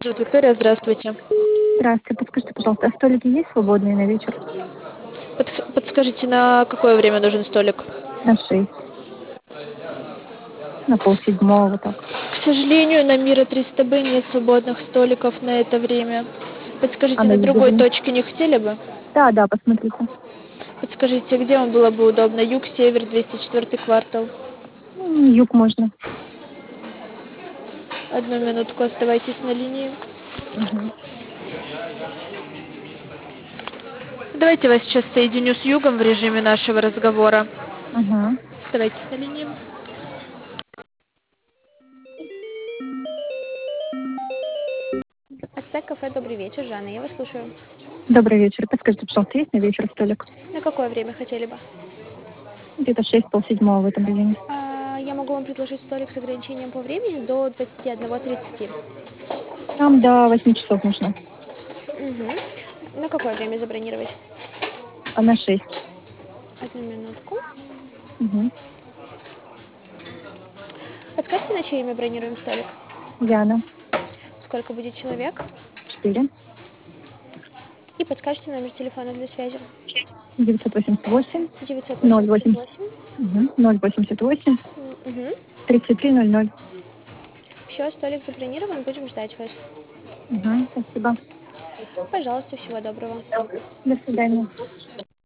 Тут Виктория, здравствуйте. Здравствуйте, подскажите, пожалуйста, а столики есть свободные на вечер? Подскажите, на какое время нужен столик? На 6, на полседьмого, вот так. К сожалению, на Мира 300Б нет свободных столиков на это время. А Подскажите, на на другой Юговой? точке не хотели бы? Да, да, посмотрите. Подскажите, где вам было бы удобно? Юг, север, 204 квартал. Юг можно. Одну минутку, оставайтесь на линии. Угу. Давайте я вас сейчас соединю с Югом в режиме нашего разговора. Угу. Оставайтесь на линии. Ацтек кафе, добрый вечер, Жанна, я вас слушаю. Добрый вечер. Подскажите, пожалуйста, есть на вечер столик? На какое время хотели бы? Где-то 6, полседьмого в этом районе. Я могу вам предложить столик с ограничением по времени до 21:30. Нам до 8 часов нужно. На какое время забронировать? А на 6? Одну минутку. Угу. Подскажите, на чье имя бронируем столик? Яна. Сколько будет человек? 4. И подскажите номер телефона для связи. 988. 0,8. 988. Угу. 0,88. Угу. 3300. Все, столик забронирован, будем ждать вас. Угу. Спасибо. Пожалуйста, всего доброго. До свидания.